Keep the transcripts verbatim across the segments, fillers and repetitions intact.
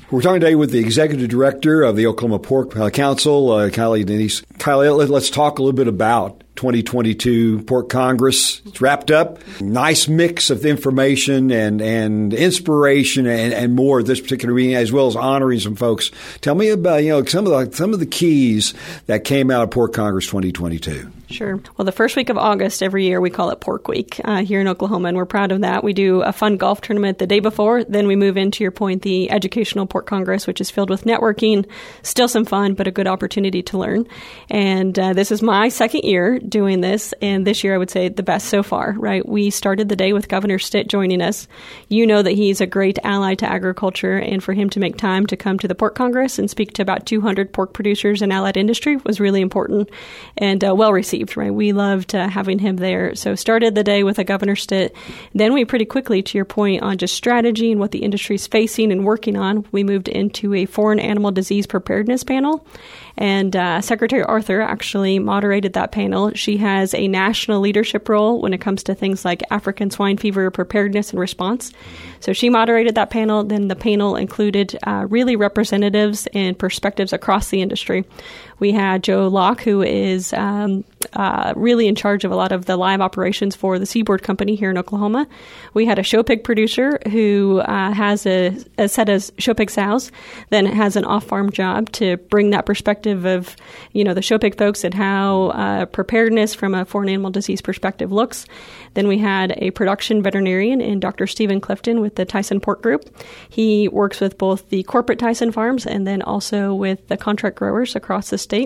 We're talking today with the Executive Director of the Oklahoma Pork Council, uh, Kylie Denise. Kylie, let's talk a little bit about twenty twenty-two Pork Congress. It's wrapped up. Nice mix of information and, and inspiration and, and more of this particular meeting, as well as honoring some folks. Tell me about, you know, some of the, some of the keys that came out of Pork Congress twenty twenty-two. Sure. Well, the first week of August every year, we call it Pork Week uh, here in Oklahoma, and we're proud of that. We do a fun golf tournament the day before. Then we move into, your point, the Educational Pork Congress, which is filled with networking, still some fun, but a good opportunity to learn. And uh, this is my second year doing this, and this year I would say the best so far, right? We started the day with Governor Stitt joining us. You know that he's a great ally to agriculture, and for him to make time to come to the Pork Congress and speak to about two hundred pork producers and allied industry was really important and uh, well received. Right, we loved uh, having him there. So started the day with a Governor Stitt. Then we pretty quickly, to your point, on just strategy and what the industry is facing and working on, we moved into a foreign animal disease preparedness panel. And uh, Secretary Arthur actually moderated that panel. She has a national leadership role when it comes to things like African swine fever preparedness and response. So she moderated that panel. Then the panel included uh, really representatives and perspectives across the industry. We had Joe Locke, who is um, uh, really in charge of a lot of the live operations for the Seaboard Company here in Oklahoma. We had a show pig producer who uh, has a, a set of show pig sows, then has an off-farm job to bring that perspective of, you know, the show pig folks and how uh, preparedness from a foreign animal disease perspective looks. Then we had a production veterinarian in Doctor Stephen Clifton with the Tyson Pork Group. He works with both the corporate Tyson farms and then also with the contract growers across the state.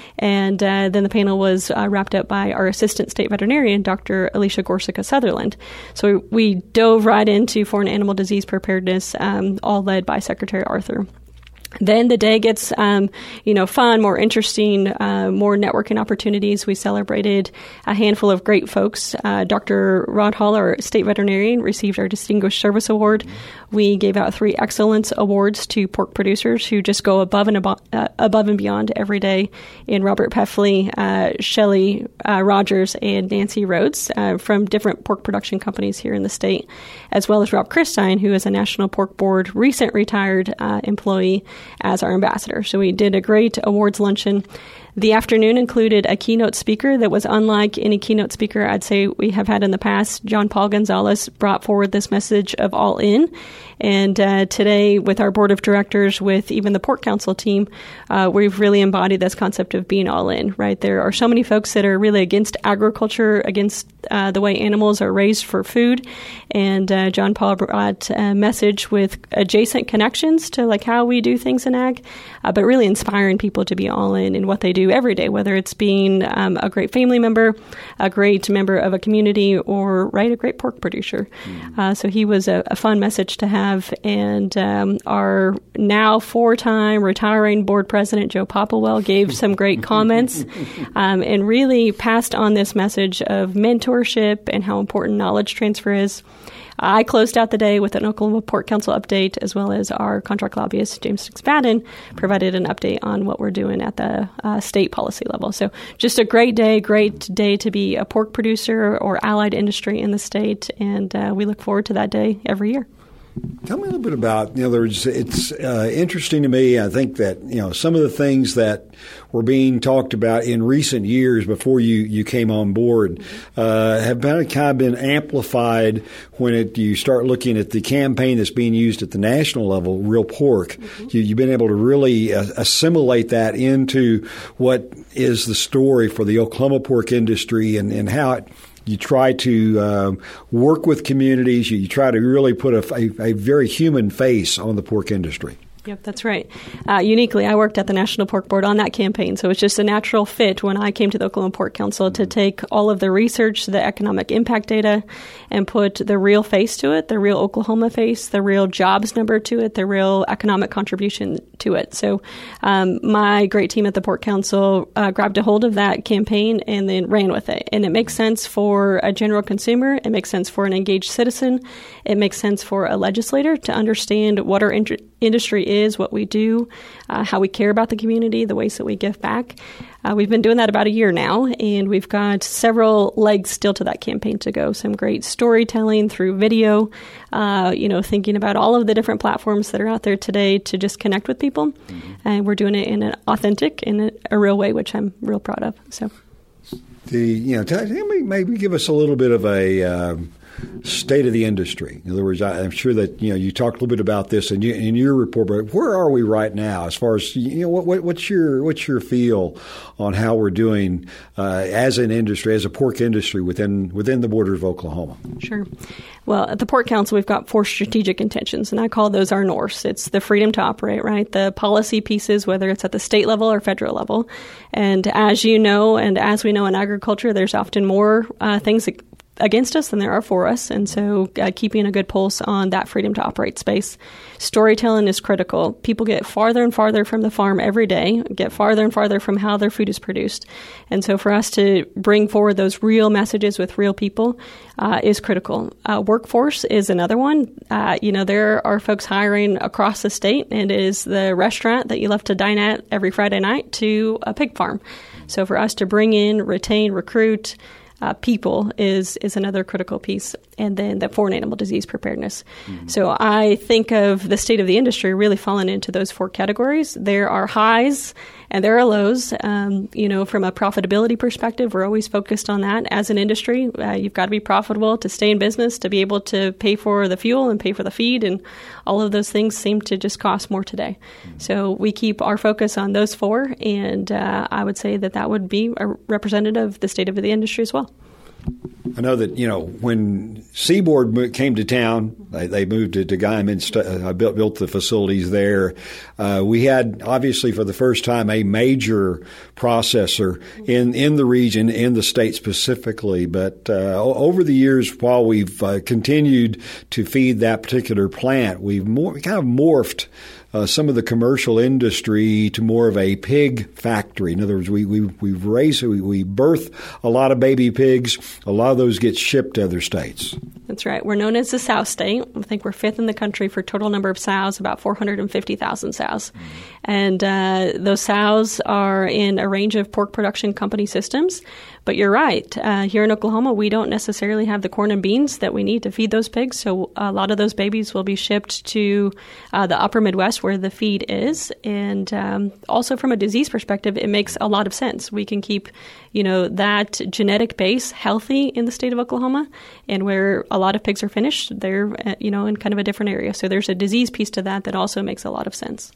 And uh, then the panel was uh, wrapped up by our assistant state veterinarian, Doctor Alicia Gorsica Sutherland. So we dove right into foreign animal disease preparedness, um, all led by Secretary Arthur. Then the day gets, um, you know, fun, more interesting, uh, more networking opportunities. We celebrated a handful of great folks. Uh, Doctor Rod Hall, our state veterinarian, received our Distinguished Service Award. We gave out three excellence awards to pork producers who just go above and abo- uh, above and beyond every day. In Robert Peffley, uh, Shelley uh, Rogers, and Nancy Rhodes uh, from different pork production companies here in the state, as well as Rob Christine, who is a National Pork Board recent retired uh, employee, as our ambassador. So we did a great awards luncheon. The afternoon included a keynote speaker that was unlike any keynote speaker I'd say we have had in the past. John Paul Gonzalez brought forward this message of all in. And uh, today, with our board of directors, with even the Pork Council team, uh, we've really embodied this concept of being all in, right? There are so many folks that are really against agriculture, against uh, the way animals are raised for food. And uh, John Paul brought a message with adjacent connections to like how we do things in ag, uh, but really inspiring people to be all in in what they do every day, whether it's being um, a great family member, a great member of a community, or, right, a great pork producer. Mm-hmm. Uh, so he was a, a fun message to have. And um, our now four-time retiring board president, Joe Popplewell, gave some great comments um, and really passed on this message of mentorship and how important knowledge transfer is. I closed out the day with an Oklahoma Pork Council update, as well as our contract lobbyist, James McSpadden, provided an update on what we're doing at the uh, state policy level. So just a great day, great day to be a pork producer or allied industry in the state, and uh, we look forward to that day every year. Tell me a little bit about, you know, there's, it's uh, interesting to me. I think that, you know, some of the things that were being talked about in recent years before you, you came on board uh, have been, kind of been amplified when it, you start looking at the campaign that's being used at the national level, Real Pork. Mm-hmm. You, you've been able to really uh, assimilate that into what is the story for the Oklahoma pork industry and, and how it You try to um, work with communities. You, you try to really put a, a, a very human face on the pork industry. Yep, that's right. Uh, uniquely, I worked at the National Pork Board on that campaign, so it's just a natural fit when I came to the Oklahoma Pork Council to take all of the research, the economic impact data, and put the real face to it, the real Oklahoma face, the real jobs number to it, the real economic contribution to it. So um, my great team at the Pork Council uh, grabbed a hold of that campaign and then ran with it. And it makes sense for a general consumer. It makes sense for an engaged citizen. it makes sense for a legislator to understand what our in- industry is, what we do, uh, how we care about the community, the ways that we give back. Uh, we've been doing that about a year now, and we've got several legs still to that campaign to go. Some great storytelling through video, uh, you know, thinking about all of the different platforms that are out there today to just connect with people. Mm-hmm. And we're doing it in an authentic, in a, a real way, which I'm real proud of. So, the you know, tell me, maybe give us a little bit of a um, state of the industry. In other words, I, I'm sure that you know you talked a little bit about this in, you, in your report, but where are we right now as far as you know? What, what, what's your what's your feel on how we're doing uh, as an industry, as a pork industry within within the borders of Oklahoma? Sure. Well, at the Pork Council, we've got four strategic intentions, and I call those our Norths. It's the freedom to operate, right? The policy pieces, whether it's at the state level or federal level. And as you know, and as we know in agriculture, there's often more uh, things that against us than there are for us. And so uh, keeping a good pulse on that freedom to operate space. Storytelling is critical. People get farther and farther from the farm every day, get farther and farther from how their food is produced. And so for us to bring forward those real messages with real people uh, is critical. Uh, workforce is another one. Uh, you know, there are folks hiring across the state, and it is the restaurant that you love to dine at every Friday night to a pig farm. So for us to bring in, retain, recruit, Uh, people is is another critical piece, and then the foreign animal disease preparedness. Mm-hmm. So I think of the state of the industry really falling into those four categories. There are highs and there are lows. Um, you know, from a profitability perspective, we're always focused on that as an industry. Uh, you've got to be profitable to stay in business, to be able to pay for the fuel and pay for the feed, and all of those things seem to just cost more today. Mm-hmm. So we keep our focus on those four, and uh, I would say that that would be a representative of the state of the industry as well. I know that, you know, when Seaboard came to town, they, they moved to, to Guymon, uh, built, built the facilities there. Uh, we had, obviously, for the first time, a major processor in, in the region, in the state specifically. But uh, over the years, while we've uh, continued to feed that particular plant, we've more, kind of morphed Uh, some of the commercial industry to more of a pig factory. In other words, we we we raise we, we birth a lot of baby pigs. A lot of those get shipped to other states. That's right. We're known as the sow state. I think we're fifth in the country for total number of sows, about four hundred fifty thousand sows. Mm-hmm. And uh, those sows are in a range of pork production company systems. But you're right. Uh, here in Oklahoma, we don't necessarily have the corn and beans that we need to feed those pigs. So a lot of those babies will be shipped to uh, the upper Midwest where the feed is. And um, also from a disease perspective, it makes a lot of sense. We can keep, you know, that genetic base healthy in the state of Oklahoma. And where a lot of pigs are finished, they're, uh, you know, in kind of a different area. So there's a disease piece to that that also makes a lot of sense.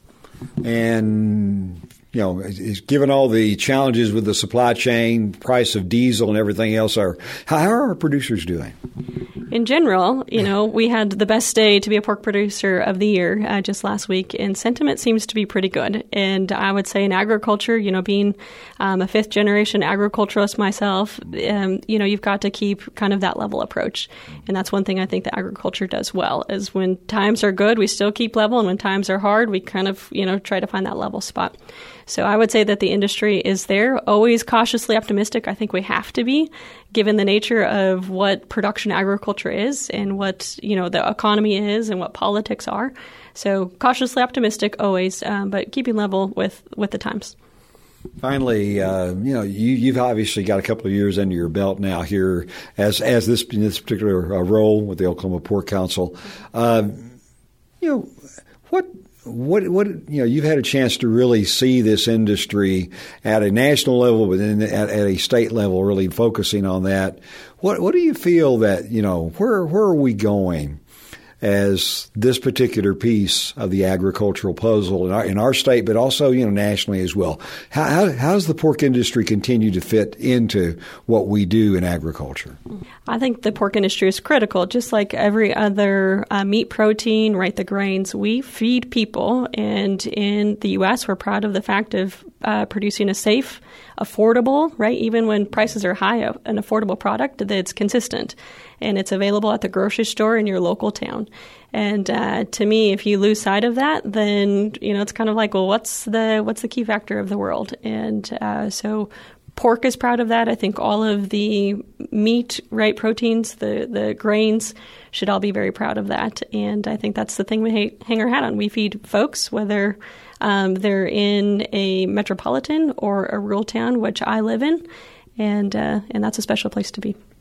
And, you know, given all the challenges with the supply chain, price of diesel and everything else, are how are our producers doing? In general, you know, we had the best day to be a pork producer of the year uh, just last week, and sentiment seems to be pretty good. And I would say in agriculture, you know, being um, a fifth generation agriculturalist myself, um, you know, you've got to keep kind of that level approach. And that's one thing I think that agriculture does well, is when times are good, we still keep level, and when times are hard, we kind of, you know, try to find that level spot. So I would say that the industry is there, always cautiously optimistic. I think we have to be, given the nature of what production agriculture is and what, you know, the economy is and what politics are. So cautiously optimistic always, um, but keeping level with, with the times. Finally, uh, you know, you, you've obviously got a couple of years under your belt now here as as this in this particular uh, role with the Oklahoma Pork Council. Uh, you know, what. What what you know? You've had a chance to really see this industry at a national level, but then at, at a state level, really focusing on that. What what do you feel that you know? Where where are we going as this particular piece of the agricultural puzzle in our, in our state, but also you know nationally as well? How, how how does the pork industry continue to fit into what we do in agriculture? I think the pork industry is critical, just like every other uh, meat protein, right, the grains. We feed people, and in the U S, we're proud of the fact of uh, producing a safe, affordable, right, even when prices are high, an affordable product that's consistent, and it's available at the grocery store in your local town. And uh, to me, if you lose sight of that, then, you know, it's kind of like, well, what's the what's the key factor of the world? And uh, so pork is proud of that. I think all of the meat, right, proteins, the, the grains should all be very proud of that. And I think that's the thing we ha- hang our hat on. We feed folks, whether um, they're in a metropolitan or a rural town, which I live in, and uh, and that's a special place to be.